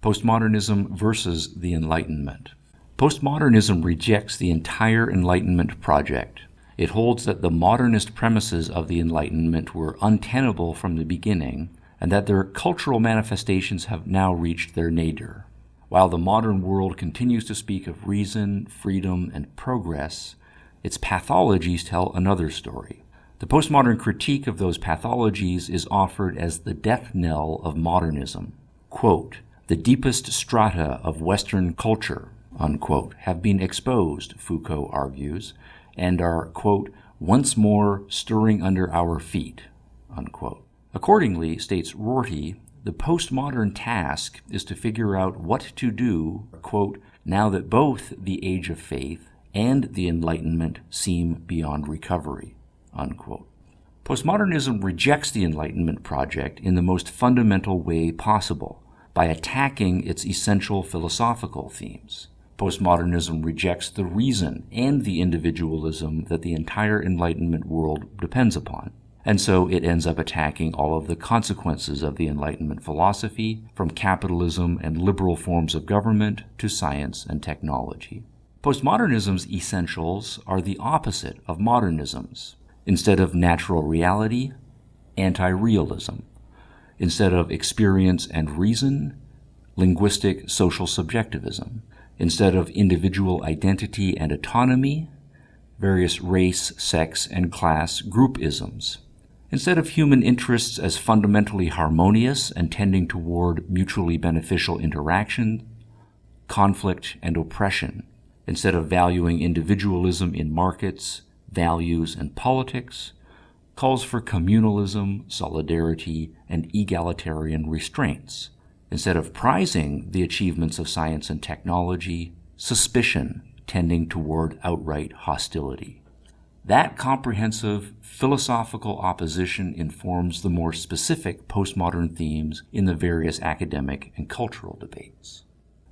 Postmodernism versus the Enlightenment. Postmodernism rejects the entire Enlightenment project. It holds that the modernist premises of the Enlightenment were untenable from the beginning, and that their cultural manifestations have now reached their nadir. While the modern world continues to speak of reason, freedom, and progress, its pathologies tell another story. The postmodern critique of those pathologies is offered as the death knell of modernism. Quote, "The deepest strata of Western culture," unquote, have been exposed, Foucault argues, and are, quote, "once more stirring under our feet," unquote. Accordingly, states Rorty, the postmodern task is to figure out what to do, quote, "now that both the age of faith and the Enlightenment seem beyond recovery," unquote. Postmodernism rejects the Enlightenment project in the most fundamental way possible, by attacking its essential philosophical themes. Postmodernism rejects the reason and the individualism that the entire Enlightenment world depends upon. And so it ends up attacking all of the consequences of the Enlightenment philosophy, from capitalism and liberal forms of government to science and technology. Postmodernism's essentials are the opposite of modernism's. Instead of natural reality, anti-realism. Instead of experience and reason, linguistic social subjectivism. Instead of individual identity and autonomy, various race, sex, and class groupisms. Instead of human interests as fundamentally harmonious and tending toward mutually beneficial interaction, conflict and oppression. Instead of valuing individualism in markets, values, and politics, calls for communalism, solidarity, and egalitarian restraints. Instead of prizing the achievements of science and technology, suspicion tending toward outright hostility. That comprehensive philosophical opposition informs the more specific postmodern themes in the various academic and cultural debates.